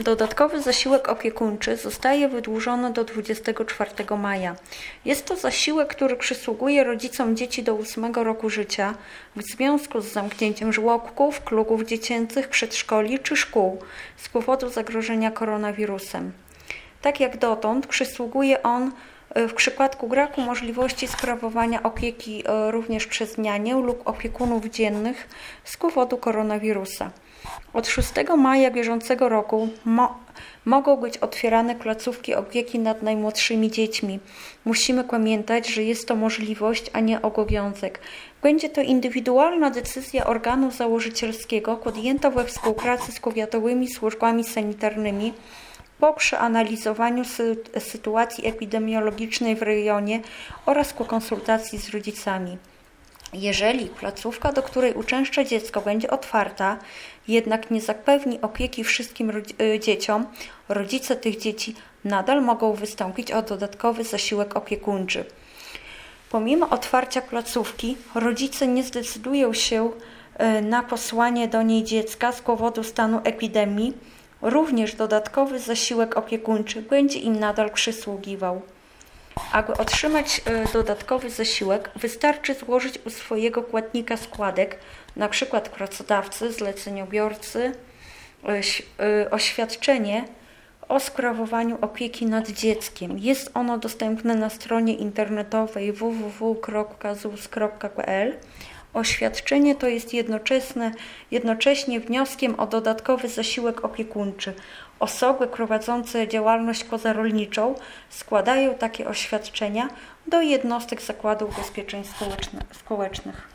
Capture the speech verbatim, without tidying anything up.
Dodatkowy zasiłek opiekuńczy zostaje wydłużony do dwudziestego czwartego maja. Jest to zasiłek, który przysługuje rodzicom dzieci do ósmego roku życia w związku z zamknięciem żłobków, klubów dziecięcych, przedszkoli czy szkół z powodu zagrożenia koronawirusem. Tak jak dotąd przysługuje on w przypadku braku możliwości sprawowania opieki również przez nianię lub opiekunów dziennych z powodu koronawirusa. Od szóstego maja bieżącego roku mo- mogą być otwierane placówki opieki nad najmłodszymi dziećmi. Musimy pamiętać, że jest to możliwość, a nie obowiązek. Będzie to indywidualna decyzja organu założycielskiego podjęta we współpracy z powiatowymi służbami sanitarnymi po przeanalizowaniu sy- sytuacji epidemiologicznej w rejonie oraz po konsultacji z rodzicami. Jeżeli placówka, do której uczęszcza dziecko, będzie otwarta, jednak nie zapewni opieki wszystkim rodzi- dzieciom, rodzice tych dzieci nadal mogą wystąpić o dodatkowy zasiłek opiekuńczy. Pomimo otwarcia placówki, rodzice nie zdecydują się na posłanie do niej dziecka z powodu stanu epidemii, również dodatkowy zasiłek opiekuńczy będzie im nadal przysługiwał. Aby otrzymać dodatkowy zasiłek, wystarczy złożyć u swojego płatnika składek, np. pracodawcy, zleceniobiorcy, oświadczenie o sprawowaniu opieki nad dzieckiem. Jest ono dostępne na stronie internetowej w w w kropka z u s kropka p l. Oświadczenie to jest jednoczesne, jednocześnie wnioskiem o dodatkowy zasiłek opiekuńczy. Osoby prowadzące działalność pozarolniczą składają takie oświadczenia do jednostek Zakładu Ubezpieczeń Społecznych.